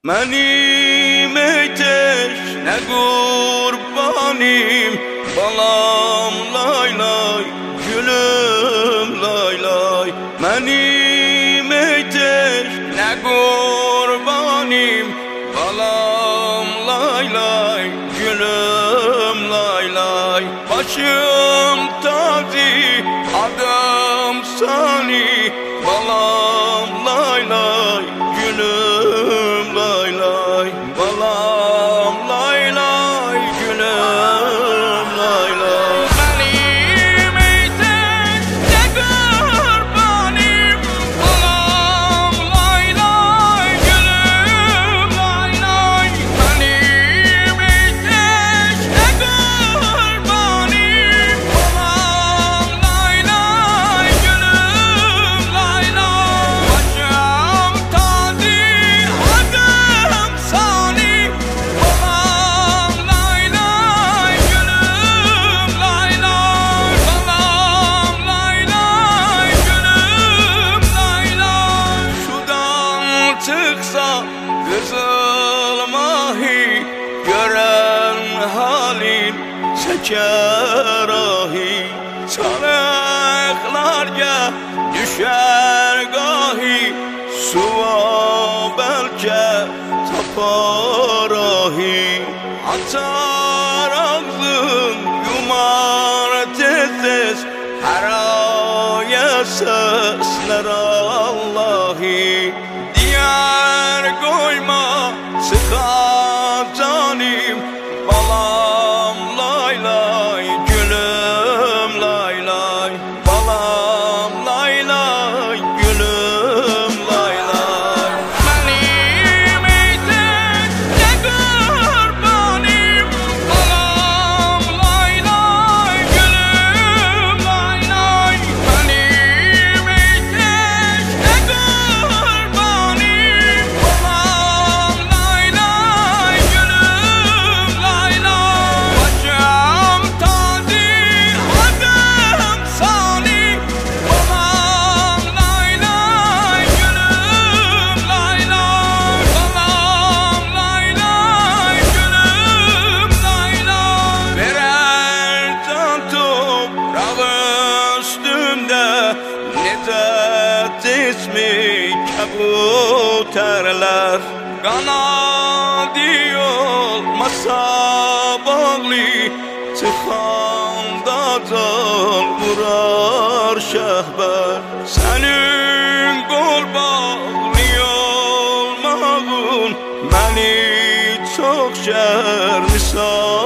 Mənim ne qurbanim, balam lay lay, gülüm lay lay. Mənim ne qurbanim, balam lay lay, gülüm lay lay. Başım tazi, adım sani, balam lay lay, gülüm lay lay. Balam lay lay, gülüm lay lay. Benim ne qurbanim, balam lay lay, gülüm lay lay. Benim ne qurbanim, balam lay lay, gülüm lay lay. Başım tazi, adım sani, balam lay lay, gülüm lay lay. Balam lay lay, gülüm lay lay. Sudan çıksa kızıl mahi, gören halin çeker ahi. Çanaklarca düşer gahi, suva belki tapar ahi. Açar ağzın, yumar tez tez, her aya sesler Allahi. Diğer koyma sıka canim, balam lay lay, gülüm lay lay. Balam lay lay, gülüm lay lay. Benim ne qurbanim, balam lay lay, gülüm lay lay. Benim ne qurbanim, balam lay lay, gülüm lay lay. Başım tazi, adım sani, balam lay lay, gülüm lay lay. Balam lay lay, gülüm lay lay. Birer can toprağı üstünde, Necat ismi kabuterler. Kanadı olmasa bağlı, tıkanda can vurar şehber. Senin kol bağlı olmağın beni çok şer misal